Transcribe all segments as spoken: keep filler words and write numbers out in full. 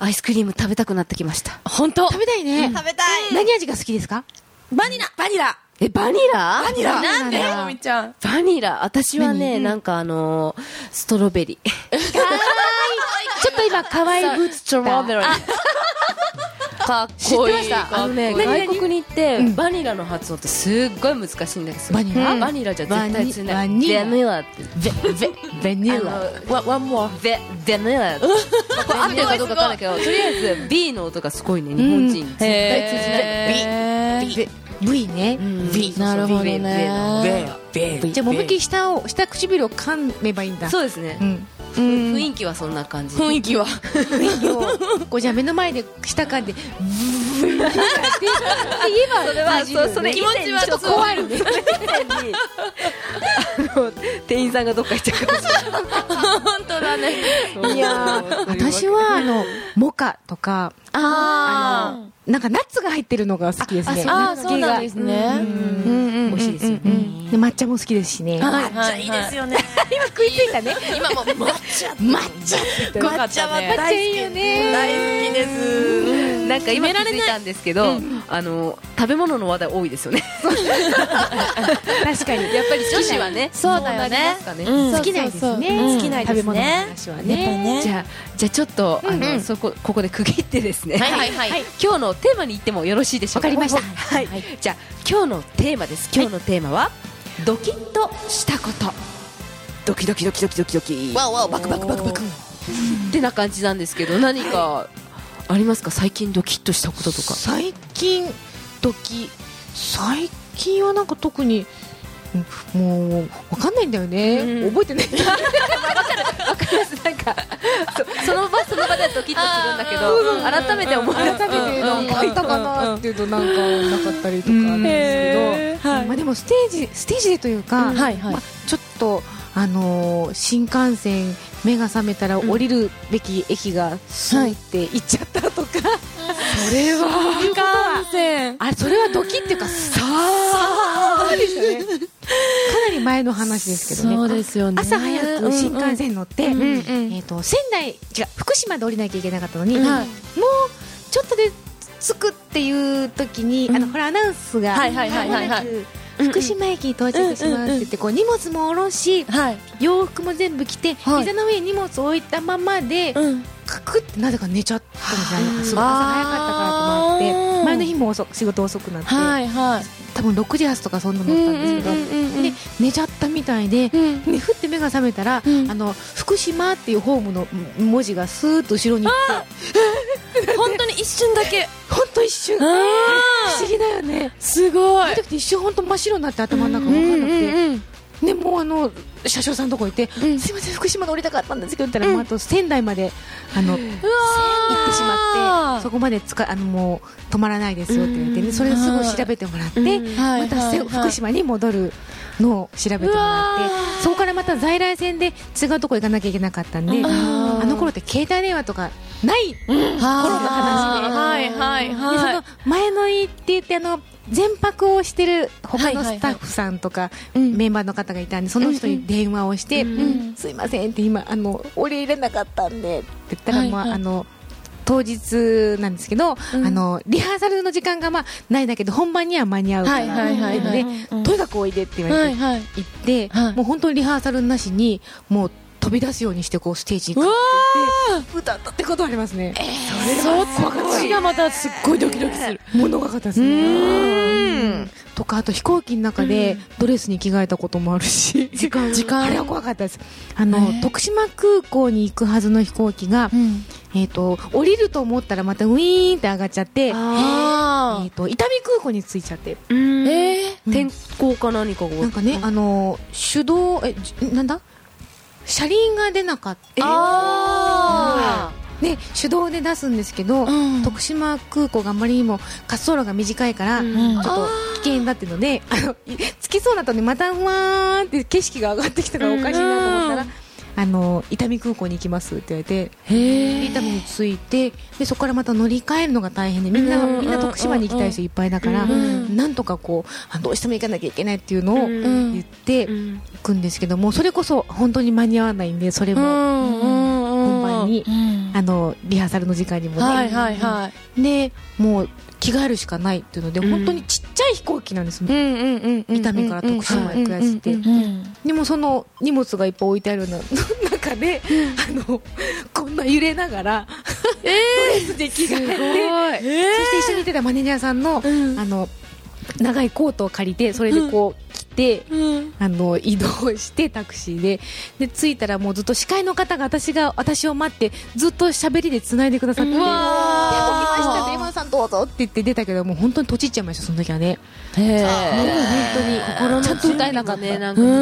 アイスクリーム食べたくなってきました。 本当食べたいね。 食べたい。 何味が好きですか？ バニラ。バニラ。 え、バニラ？ バニラ。 なんでもみちゃん。 バニラ。私はね、なんかあのー、ストロベリー。 ちょっと今可愛いブーツストロベリー。 かっこいい。 知ってました？ あのね、 何々 外国に行って、バニラの発音ってすっごい難しいんですよ。 バニラ？ バニラじゃ絶対通じない。 バニラ。 ベニラって。 ベ、ベ、ベニラ。 ワンモア。ベ、ベニラ。これ合ってるかどうかわかんないけど、とりあえず B の音がすごいね、日本人。絶対通じない。 ビ、ビ、V ね。 ビ。なるほどね。 ベ、ベ。 じゃあ、もみき下を、下唇を噛めばいいんだ。 そうですね。雰囲気はそんな感じ。 雰囲気は。 雰囲気を、こうじゃあ目の前で下噛んで、ブーって言えば、 それは、そそれ気持ちはちょっと怖いんで。 あの、店員さんがどっか行っちゃうかもしれない。 本当だね。 いやー、私は、あの、モカとか、 あの、なんかナッツが入ってるのが好きですね。 あ、そうなんですね。 美味しいですよね。で、抹茶も好きですしね。 抹茶いいですよね。 今食いついたね。 今も抹茶。 抹茶って言った。 抹茶は抹茶いいよね。 大好きです。 なんか今気づいたんですけど、あの、食べ物の話題多いですよね。 確かに。 やっぱり女子はね、 そうだよね。 好きないですね。 好きないですね。 食べ物の話はね。 じゃあ、じゃあちょっと、あの、そこ、ここで区切ってですね。 はいはいはい。 今日のテーマに行ってもよろしいでしょうか。 わかりました。 はい。じゃあ、今日のテーマです。今日のテーマは、ドキッとしたこと。ドキドキドキドキドキドキ。 わおわお、バクバクバクバク。 ってな感じなんですけど、何かありますか？最近ドキッとしたこととか。 最近ドキ、最近はなんか特にもうわかんないんだよね。覚えてない。わかるわかります。なんかその場その場でドキッとするんだけど、改めて思う。 改めてなんかいたかなっていうとなんかなかったりとかあるんですけど、まあでもステージステージでというか、まあちょっとあのー、新幹線目が覚めたら降りるべき駅がスーって行っちゃったとか、それは新幹線あ、それはドキっていうかさーでしたね。かなり前の話ですけどね。 そうですよね。 朝早く新幹線乗って、えっと仙台違う福島で降りなきゃいけなかったのに、もうちょっとで着くっていう時に、あのほらアナウンスがはいはいはいはいはい。 福島駅に到着しますって言って、こう荷物も下ろし、洋服も全部着て、膝の上に荷物を置いたままで、カクってなぜか寝ちゃったんですよね。すごい朝早かったからと思って、前の日も遅仕事遅くなって、多分ろくじ発とかそんなの乗ったんですけど、で寝ちゃったみたいで、でふって目が覚めたら、あの福島っていうホームの文字がスーッと後ろに行って、 本当に一瞬だけ、 本当一瞬、不思議だよね。 すごい。 一瞬本当真っ白になって頭の中分かんなくて。でもうあの車掌さんのとこ行って、すいません福島で降りたかったんですけどって言ったら、あと仙台まであの行ってしまって、そこまでつかあのもう止まらないですよって言って、それをすぐ調べてもらって、また福島に戻るのを調べてもらって、そこからまた在来線で違うとこ行かなきゃいけなかったんで、あの頃って携帯電話とかない頃の話で、 はいはいはい。 その前乗りって言ってあの全泊をしてる他のスタッフさんとかメンバーの方がいたんで、その人に電話をして、すいませんって今あの降りれなかったんでって言ったら、まああの当日なんですけど、あのリハーサルの時間がまあないんだけど本番には間に合うからっていうので、とにかくおいでって言われて行って、もう本当にリハーサルなしにもう飛び出すようにしてこうステージに行って歌ったってことありますね。 そっちがまたすっごいドキドキする。 物がかったですね。とかあと飛行機の中でドレスに着替えたこともあるし、時間時間あれは怖かったです。あの徳島空港に行くはずの飛行機がえっと降りると思ったらまたウィーンって上がっちゃって、えっと伊丹空港に着いちゃって、 天候か何かがなんかね、あの手動えなんだ車輪が出なかった。あで手動で出すんですけど、うん、徳島空港があまりにも滑走路が短いから、うん、ちょっと危険だっていうので、あの着きそうなとにまたふわーって景色が上がってきたからおかしいなと思ったら、うん、あの伊丹空港に行きますって言われて、伊丹に着いて、でそこからまた乗り換えるのが大変で、みんな、うん、みんな徳島に行きたい人いっぱいだから、うん、なんとかこうどうしても行かなきゃいけないっていうのを言って行くんですけども、それこそ本当に間に合わないんで、それも、うんうん本番に、あのリハーサルの時間にもね、 はいはいはい。 でもう着替えるしかないっていうので、本当にちっちゃい飛行機なんですよ、 うんうんうんうん。 伊丹から徳島行くやつって。でもその荷物がいっぱい置いてあるような中で、あのこんな揺れながらドレスで着替えて、そして一緒にいてたマネージャーさんの、あの長いコートを借りて、それでこう着て、あの移動してタクシーで、で着いたらもうずっと司会の方が私が私を待ってずっと喋りでつないでくださって、で、来ました、電話さんどうぞって言って出たけど、もう本当にとちっちゃいました、その時はね。 へえ。 もう本当にちゃんと歌えなかったね、なんか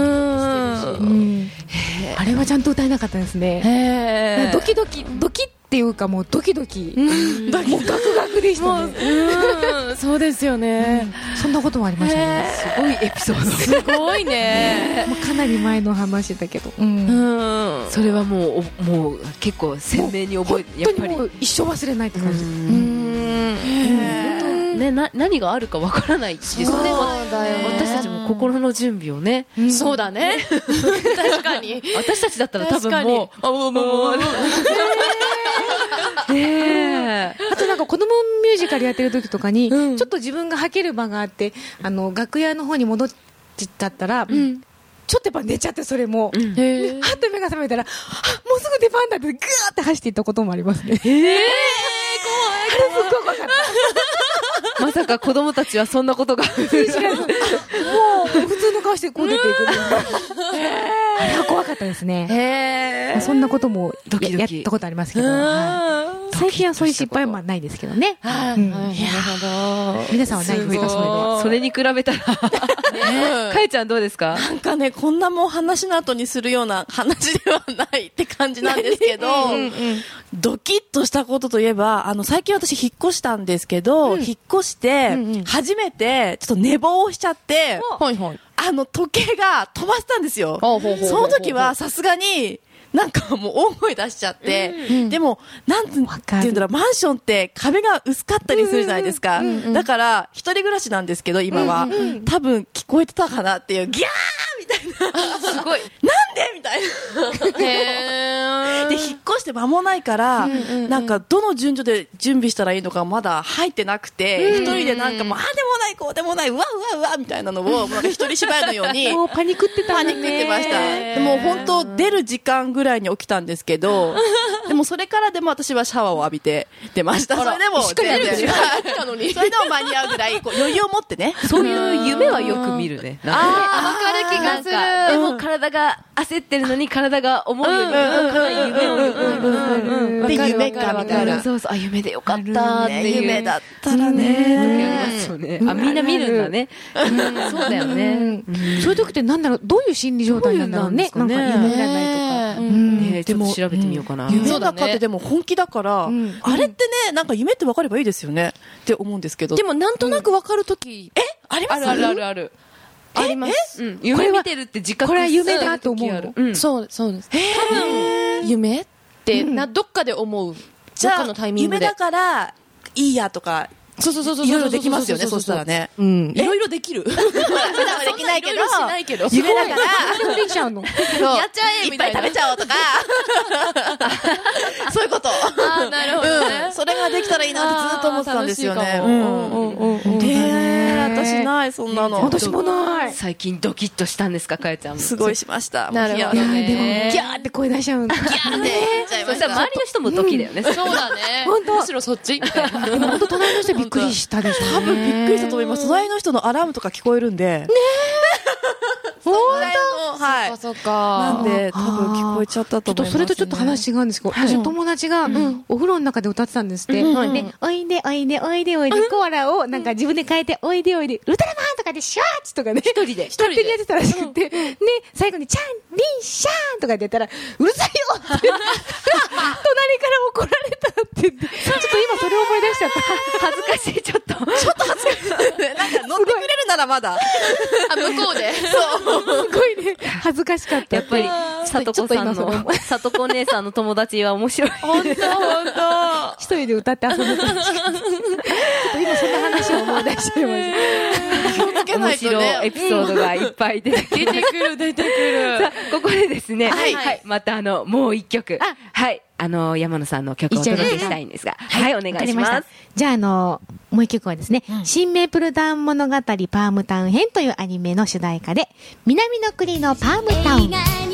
あれはちゃんと歌えなかったですね。 へえ。 ドキドキドキっていうか、もうドキドキ、もうガクガクでしたね。 そうですよね。 そんなこともありましたね。 すごいエピソード。 すごいね。 もうかなり前の話だけど、 それはもうもう結構鮮明に覚えて、 やっぱりもう一生忘れないって感じ。 ね、な何があるかわからないですね。私たちも心の準備をね。 そうだね。確かに。 私たちだったら多分もう、あ、もうもう。 ね、あとなんか子供ミュージカルやってる時とかに、うん、ちょっと自分がはける場があって、あの楽屋の方に戻っちゃったら、うん、ちょっとやっぱ寝ちゃって、それも、うん、はって目が覚めたら、もうすぐ出番だってグーって走っていったこともありますね。えー、怖い。あれすっごい怖かった。 まさか子供たちはそんなことがもう普通の顔してこう出ていく。あれは怖かったですね。そんなこともやったことありますけど、最近はそういう失敗はないですけどね。なるほど。皆さんはないですか、そういうのは。 それに比べたらかえちゃんどうですか？ なんかね、こんなもう話の後にするような話ではないって感じなんですけど、ドキッとしたことといえば、あの最近私引っ越したんですけど、引っ越して初めてちょっと寝坊をしちゃって、あの時計が飛ばしたんですよ。その時はさすがになんかもう大声出しちゃって、うん、でもなんて言うんだろう、マンションって壁が薄かったりするじゃないですか、うんうん、だから一人暮らしなんですけど今は、うんうん、多分聞こえてたかなっていうギャーみたいなすごいなんでみたいなへーで引っ越して間もないから、うんうんうん、なんかどの順序で準備したらいいのかまだ入ってなくて、うんうん、一人でなんかもうああでもないこうでもないうわうわうわみたいなのをなんか一人芝居のようにもうパニックってたんだね。 パニックってました。でも本当出る時間ぐらいに起きたんですけどでもそれからでも私はシャワーを浴びて出ました。それでもしっかり出る時間たのにそれでも間に合うぐらいこう余裕を持ってねそういう夢はよく見るね。 ああ分かる気がする。 でも体が焦ってるのに体が思うように動かない夢をよくで夢かみたいな。 そうそう、あ夢でよかったっていう夢だったらねあみんな見るんだね。そうだよね。 そういう時ってなんだろう、どういう心理状態なんだろうね。なんか夢占いとか。 ねちょっと調べてみようかな。 夢だかってでも本気だからあれってねなんか夢って分かればいいですよねって思うんですけど。 でもなんとなく分かる時えあります？ あるあるあるあります。夢見てるって自覚これは夢だと思う。 そうそうです。多分夢ってなどっかで思う。 じゃあ夢だからいいやとかそうそうそうそういろいろできますよね。そしたらねいろいろできる。普段はできないけどしないけど夢だからできちゃうの。 やっちゃえみたいな。 いっぱい食べちゃおうとかそういうこと。 あなるほどね。 それができたらいいなってずっと思ってたんですよね。へー私ないそんなの。 私もない。 最近ドキッとしたんですかかえちゃんも。 すごいしました。 なるほどね。 でもギャーって声出しちゃうんだ。 ギャーって言っちゃいました。 そしたら周りの人もドキだよね。 そうだね。 本当。 むしろそっちみたいな。 でも本当隣の人びっくりしたでしょ。 多分びっくりしたと思います。隣の人のアラームとか聞こえるんで。ね本当はい。 そっか。 なんで多分聞こえちゃったと思います。 それとちょっと話違うんですけど、私お友達がお風呂の中で歌ってたんですって。で、おいでおいでおいでおいでコアラをなんか自分で変えておいでおいでウルトラマンとかでシャーッとかね。 一人で。 勝手にやってたらしくて、ね、最後にチャンリンシャーンとかでやったらうるさいよって隣から怒られたって言って、ちょっと今それを思い出しちゃった。 恥ずかしいちょっと。 ちょっと恥ずかしい。なんか乗ってくれるならまだ。 あ向こうで。 そう。 すごいね恥ずかしかった。 やっぱりさとこさんの、さとこ姉さんの友達は面白い。 本当本当。 一人で歌って遊んでたんですけど。ちょっと今そんな話を思い出しちゃいました。 気をつけないとね。 面白いエピソードがいっぱい出てくる。 出てくる、出てくる。 さあ、ここでですね、 はいはい、またあの、もう一曲。はい。あの、山野さんの曲をお届けしたいんですが。はい、お願いします。 じゃあ、あの、もう一曲はですね、うん、新メープルタウン物語パームタウン編というアニメの主題歌で、南の国のパームタウン。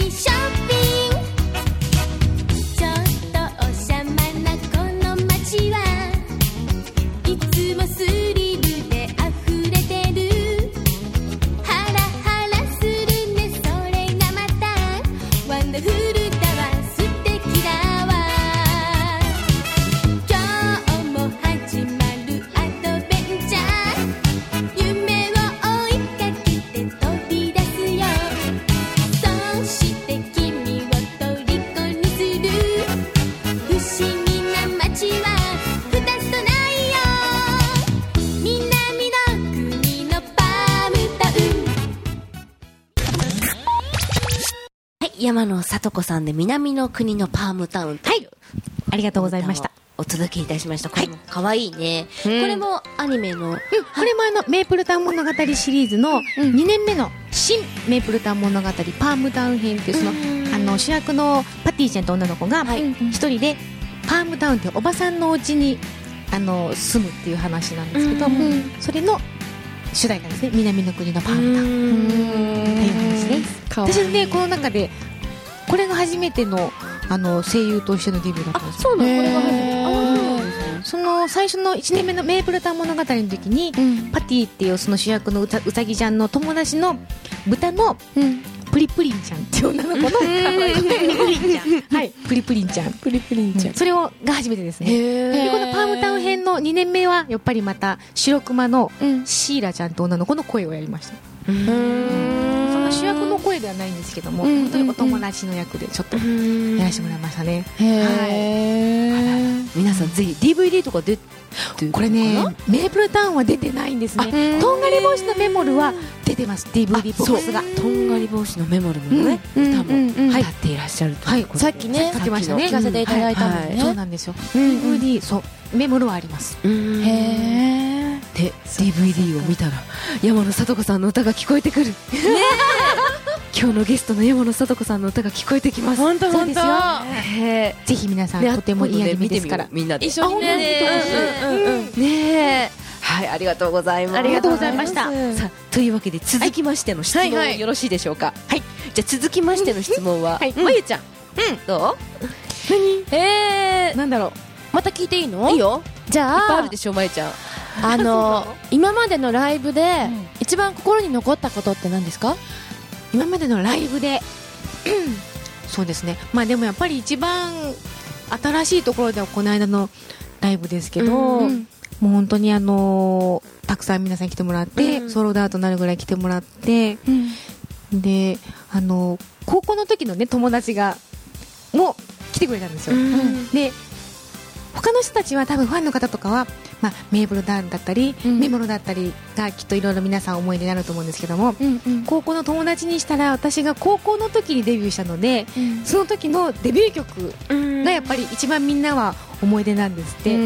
山野さとこさんで南の国のパームタウンという、はい、 ありがとうございました。 お届けいたしました。これも可愛いね、うん、これもアニメの、うん、これもあのメープルタウン物語シリーズのにねんめの新メープルタウン物語パームタウン編っていう、その、あの主役のパティちゃんと女の子が一人でパームタウンっていうおばさんのお家にあの住むっていう話なんですけど、うん、それの主題歌ですね。南の国のパームタウンっていう話です。私ね、この中でこれが初めてのあの声優としてのデビューだったんです。 そうなの、これが初めて。 その最初のいちねんめのメープルタウン物語の時に、うん、パティっていうその主役のうさぎちゃんの友達の豚のプリプリンちゃんっていう女の子のプリプリンちゃん、はい、プリプリンちゃん、 プリプリンちゃん、 それをが初めてですね。でこのパームタウン編のにねんめはやっぱりまた白熊のシーラちゃんと女の子の声をやりました。うーん、そんな主役の声ではないんですけども、本当にお友達の役でちょっとやらせてもらいましたね。 はい、皆さんぜひ ディーブイディー とか出てるのかな。 これね、メープルタウンは出てないんですね。とんがり帽子のメモルは出てます。 ディーブイディー ボックスがとんがり帽子のメモルのね、歌も歌っていらっしゃるということで、 さっきね歌ってましたね、 聞かせていただいたのね。 そうなんですよ。 ディーブイディー そうメモルはあります。へえ。で ディーブイディー を見たら山野さとこさんの歌が聞こえてくるね。今日のゲストの山野さとこさんの歌が聞こえてきます。 本当そうですよ。ぜひ皆さんとてもいいアニメですから、 みんなで一緒にね。 ねえ、はい、ありがとうございます。 ありがとうございました。 さあ、というわけで続きましての質問、はい、よろしいでしょうか。はい、じゃあ続きましての質問は、はい、まゆちゃん、うん、どう？ 何？えー、 なんだろう。 また聞いていいの？ いいよ。 じゃあ、 いっぱいあるでしょ、まゆちゃん。 あの今までのライブで一番心に残ったことって何ですか？ 今までのライブでそうですね、まあでもやっぱり一番新しいところではこの間のライブですけど、うんうん、もう本当にあのー、たくさん皆さん来てもらって、うん、ソロダートになるぐらい来てもらって、うん、であのー、高校の時のね友達がもう来てくれたんですよ、うん、で他の人たちは多分ファンの方とかは、まあ、メーブルダウンだったり、うん、メモロだったりがきっといろいろ皆さん思い出になると思うんですけども、うんうん、高校の友達にしたら私が高校の時にデビューしたので、うん、その時のデビュー曲がやっぱり一番みんなは思い出なんですって、うん、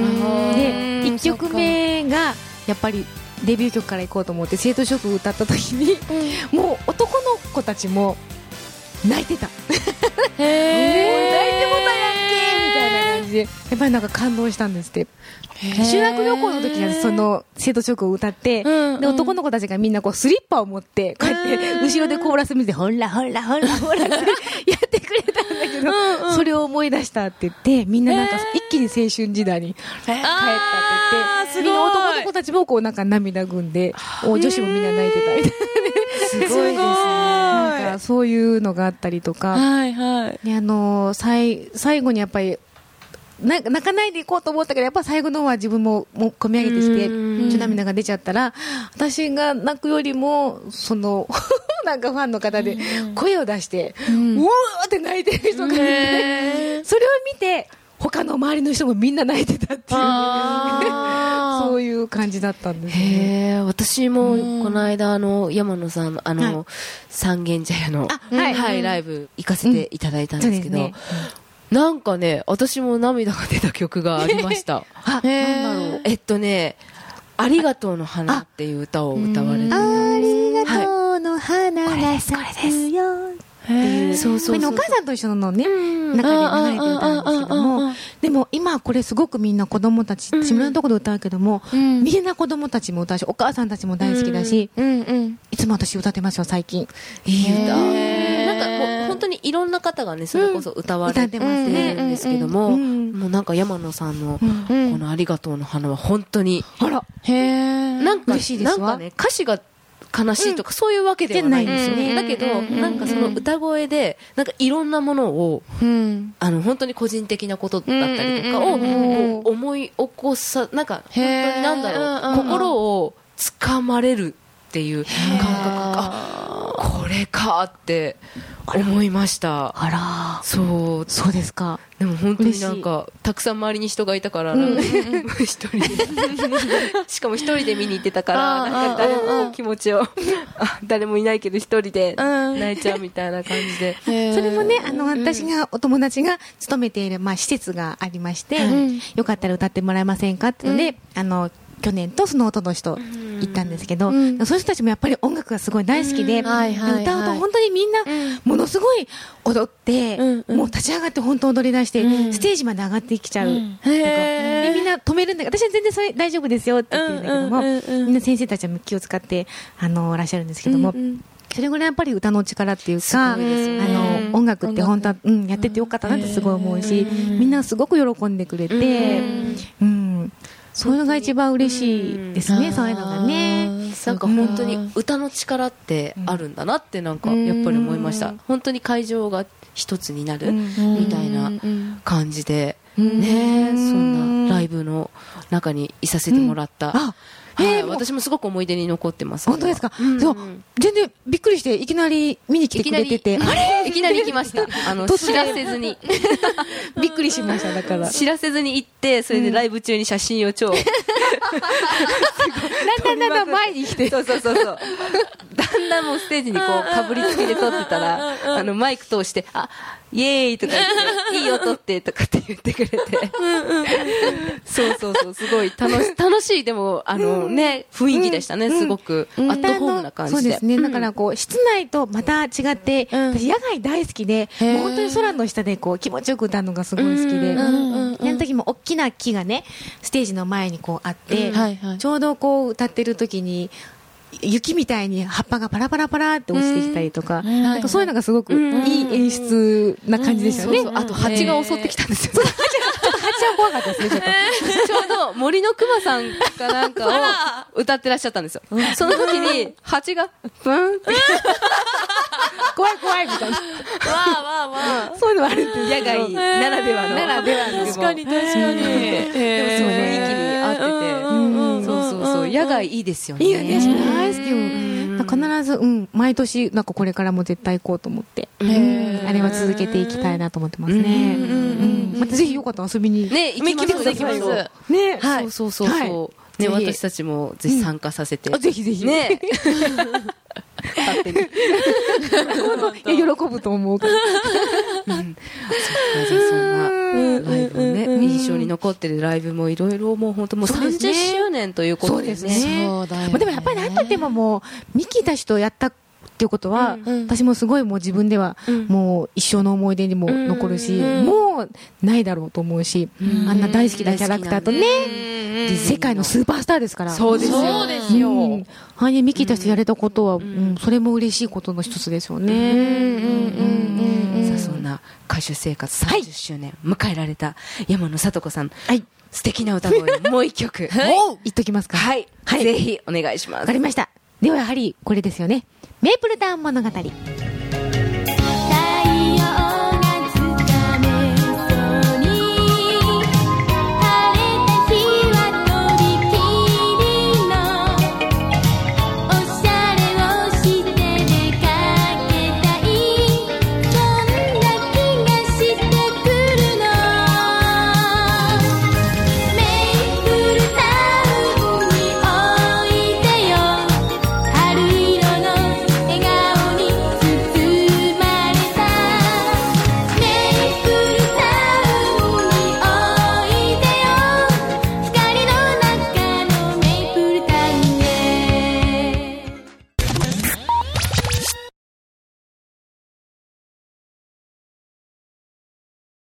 でいっきょくめがやっぱりデビュー曲からいこうと思って生徒諸君歌った時に、うん、もう男の子たちも泣いてたへー泣いてもたやんけみたいな感じでやっぱりなんか感動したんですって。修学旅行の時にその生徒諸君を歌って、うんうん、で男の子たちがみんなこうスリッパを持ってこうやって後ろでコーラス見てほらほらほらほらってやってくれたんだけど、うんうん、それを思い出したって言ってみんななんか一気に青春時代に帰ったって言ってみんな男の子たちもこうなんか涙ぐんで女子もみんな泣いてたみたいなすごいですね。なんかそういうのがあったりとか、はいはい、であのー、最, 最後にやっぱりな泣かないでいこうと思ったけどやっぱ最後の方は自分ももう込み上げてきてちょっと涙が出ちゃったら私が泣くよりもそのなんかファンの方で声を出してうわーって泣いてる人がいてそれを見て他の周りの人もみんな泣いてたっていうそういう感じだったんですね。 へー、私もこの間あの山野さんのあの、はい、三軒茶屋の、 はいはい、ライブ行かせていただいたんですけど、 うんね、 なんかね私も涙が出た曲がありましたあ、なんだろう、 えっとねありがとうの花っていう歌を歌われてたあんです。 りがとうの花が咲くよっていう、 そうそうそうそう、 お母さんと一緒のね、中で流れて歌うんですけども、でも今これすごくみんな子供たち、自分のところで歌うけども、みんな子供たちも歌うし、お母さんたちも大好きだし、いつも私歌ってますよ、最近。 いい歌。なんかもう本当にいろんな方がね、それこそ歌われてるんですけども、もうなんか山野さんのこのありがとうの花は本当に、 あら、 へー、なんか、なんかね、歌詞が悲しいとかそういうわけではないんですよね。だけど、なんかその歌声で、なんかいろんなものを、あの、本当に個人的なことだったりとかを思い起こさ、なんか本当になんだろう、心をつかまれるっていう感覚が、これかって思いました。 あら、 そう、 そうですか。 でも本当になんかたくさん周りに人がいたから、一人でしかも一人で見に行ってたから、なんか誰も気持ちをあ誰もいないけど一人で泣いちゃうみたいな感じで、 それもね、あの私がお友達が勤めているまあ施設がありまして、よかったら歌ってもらえませんかってので、あの去年とその音の人行ったんですけど、うん、そういう人たちもやっぱり音楽がすごい大好きで、うん、はいはいはい、歌うと本当にみんなものすごい踊って、うん、もう立ち上がって本当踊り出して、うん、ステージまで上がってきちゃう、うん、でみんな止めるんだけど、私は全然それ大丈夫ですよって言ってるんだけども、うんうんうん、みんな先生たちは気を使ってあのらっしゃるんですけども、うんうん、それぐらいやっぱり歌の力っていうか、あの音楽って本当は、うん、やっててよかったなってすごい思うし、みんなすごく喜んでくれて、うんうん、そういうのが一番嬉しいですね、そういうのがね。 なんか本当に歌の力ってあるんだなってなんかやっぱり思いました。本当に会場が一つになるみたいな感じで、ね、そんなライブの中にいさせてもらった。はい、私もすごく思い出に残ってます。 本当ですか？うん、そう、全然びっくりしていきなり見に来てくれてて、 あれいきなり来ました。あの知らせずにびっくりしました。だから知らせずに行って、それでライブ中に写真を超、うん、だんだんだんだん前に来て、 そうそうそうそう、だんだんもうステージにこうかぶりつきで撮ってたら、あのマイク通して、あ、イエーイとか言っていいよ撮ってとかって言ってくれてそうそうそう、すごい楽し楽しい、でもあのね、雰囲気でしたね、すごくアットホームな感じで。 そうですね、だからこう室内とまた違って、私野外大好きで、もう本当に空の下でこう気持ちよく歌うのがすごい好きで、あの時も大きな木がねステージの前にこうあって、ちょうどこう歌ってる時に雪みたいに葉っぱがパラパラパラって落ちてきたりとか、なんかそういうのがすごくいい演出な感じでしたね。 あと蜂が襲ってきたんですよ。 ちょっと蜂は怖かったですね。ちょっとちょうど森の熊さんかなんかを歌ってらっしゃったんですよ。その時に蜂がブンって怖い怖いみたいな。わあわあわあ。 そういうのあるんです。 野外ならではの。 ならではの。 確かに確かに。でもそう雰囲気に合ってて、そうそうそう、野外いいですよね。 いいよね。大好きよ。必ず、うん、毎年なんかこれからも絶対行こうと思って、あれは続けていきたいなと思ってますね。またぜひよかったら遊びにね、行きます行きます。 ね、 そうそうそうそう。ね、私たちもぜひ参加させて。 ぜひぜひ。 ね。 勝手に。喜ぶと思うから。 そっか、じゃあそんなライブね、印象に残ってるライブもいろいろ、もう本当もうさんじゅっしゅうねんということですね。 そうだよね。でもやっぱり何とってももうミキたちとやったっていうことは、私もすごいもう自分ではもう一生の思い出にも残るし、もうないだろうと思うし、あんな大好きなキャラクターとね、世界のスーパースターですから。 そうですよ。そうですよ。 ああいうミキたちとやれたことは、それも嬉しいことの一つですよね。 さあ、そんな歌手生活さんじゅっしゅうねん迎えられた山野さと子さん、素敵な歌声もう一曲言っときますか。 はい、ぜひお願いします。 わかりました。ではやはりこれですよね。メープルタウン物語。